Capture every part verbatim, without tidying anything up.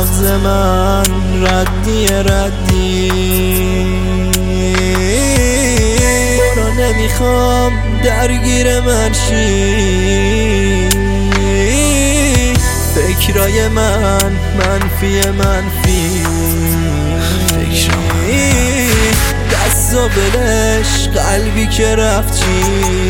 مغز من ردی ردی برو نمیخوام درگیر من شی، فکرای من منفی منفی دست و بلش قلبی که رفتی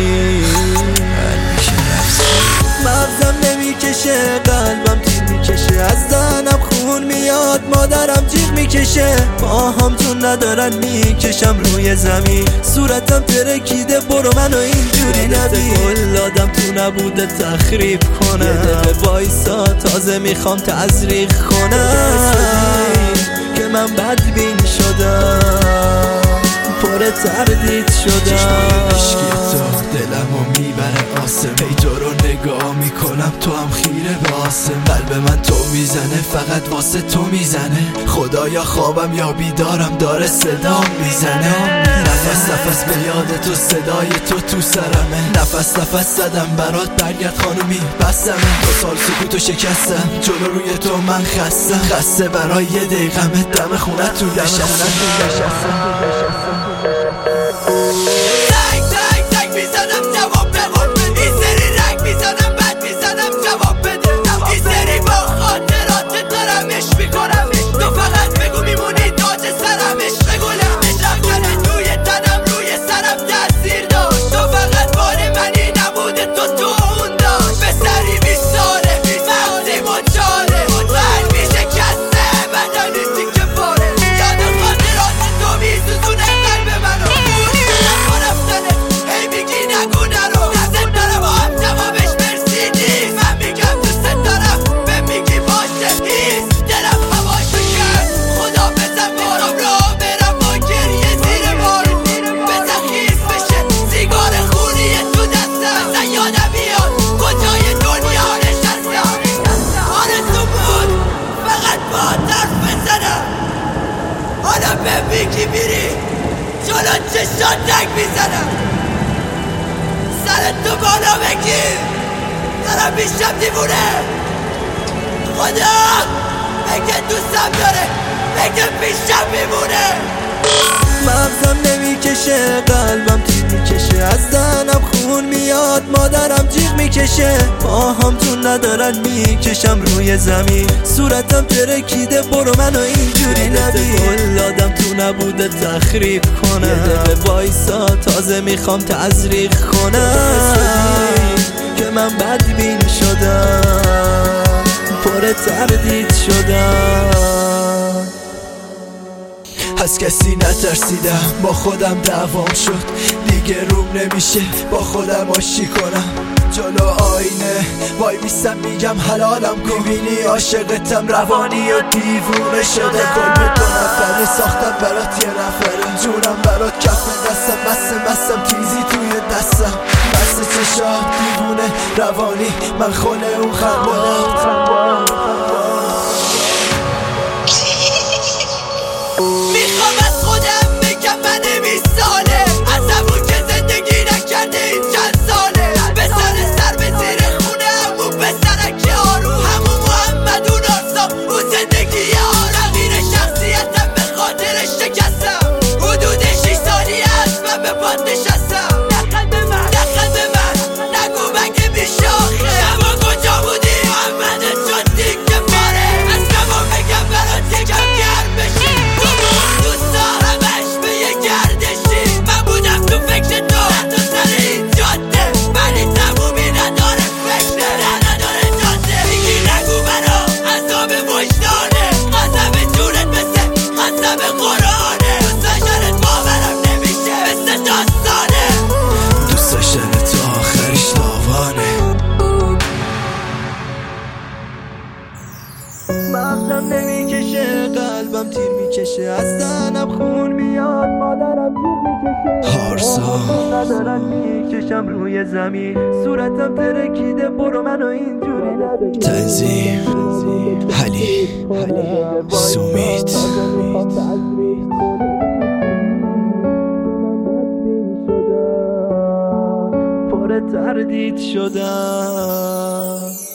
مغزم نمیکشه قلبم تیر میکشه، از دهنم خون میاد مادرم جیغ میکشه، پاهام تو ندارن میکشم روی زمین، صورتم ترکیده برو منو اینجوری نبین، گل دادم تو نبوده تخریب کنم، یه دقیقه وایسا تازه میخوام تزریق کنم که من بدبین شدم پر تردید شدم. عشقی تو دلمو میبره آسم، ای تو رو نگاه میکنم تو هم خیره به آسم، قلب من تو میزنه فقط واسه تو میزنه، خدایا خوابم یا بیدارم داره صدا میزنه، نفس نفس به یاد تو صدای تو تو سرمه، نفس نفس زدم برات برگرد خانومی بسمه، دو سال سکوتو شکستم جلو روی تو من خستم، خسته برای یه دقیقمه دم خونه تو نشستم. تک تک تک میزنم جواب بده، این سری رنگ میزنم بد میزنم جواب بده، این سری با خاطرات دارم عشق میکنم، تو فقط بگو میمونی تاج سرم عشق گلم، رفتن توی تنم روی سرم تاثیر داشت، تو فقط بار منی نبوده تو تو اون داشت، به سری بیست ساله مغزی مچاله قلبی شکسته بدنی که پاره، یاد خاطرات تو میسوزونه قلب منو، بونی نکن رفتنه هی میگی نگو نرو، دست دارم و هم جوابش مرسی نیست، من میگم دوست دارم به میگی باشه هیست، دلم هواشو کرد خدا بزن بارم را برم با گریه زیر بارون، بزن خیز بشه سیگار خونی تو دستم، بزن یادم میاد کجای دنیا نشستم، آرزو بود فقط با طرف بزنم، حالا به میگی میری جلو چشات تک میزنم، سر تو بالا بگیر دارم میشم دیوونه، خدا بگه دوستم داره بگه پیشم میمونه، مغزم نمیکشه قلبم تیر میکشه، از دهنم خون میاد مادرم جیغ میکشه، پاهام تو ندارن میکشم روی زمین، صورتم ترکیده برو منو اینجوری نبین، گل دادم تو نبوده تخریب کنم، یه دقیقه وایسا تازه میخوام تزریق کنم که من بدبین شدم پر تردید شدم. از کسی نترسیدم با خودم دعوام شد، دیگه روم نمیشه با خودم آشی کنم، جلو آینه وای میستم میگم حلالم کن، میبینی عاشقتم روانی و دیوونه شده، گل به دو نفره ساختم برات یه نفره، جونم برات کف دستم مست مستم تیزی توی دستم، مست چشات دیوونه روانی من خونه اون خنبات، میخوام از خودم بگم من میساله، از همون که زندگی نکرده این چند ساله، به سر سر به زیر خونه همون پسرک آروم، همون محمد اون آرسام اون زندگی آرام، غیر شخصیتم به خاطرش شکستم، حدود شیش سالی هست من به پات نشستم، نخند به من نخند به من نگو مگه میشه آخه، شما کجا بودی محمد چون دیگه پاره، از شما بگم برات یکم گرم بشی، دوست دارمش به یه گردشی، من بودم تو فکر تو تو سر این جاده، ولی تمومی نداره فکر نداره جاده، میگی نگو برا عذاب وجدانه، قسم جونت مثل قسم قرآنه، دوست داشتنت باورم نمیشه مثل داستانه، دوست داشتن تو آخرش تاوانه. مغزم نمیکشه قلبم تیر میکشه، از دهنم خون میاد مادرم جیغ میکشه، هارسا ندارن میکشم روی زمین، صورتم ترکیده برو منو اینجوری نبین، تنظیم حلی سومیت پر تردید شدم.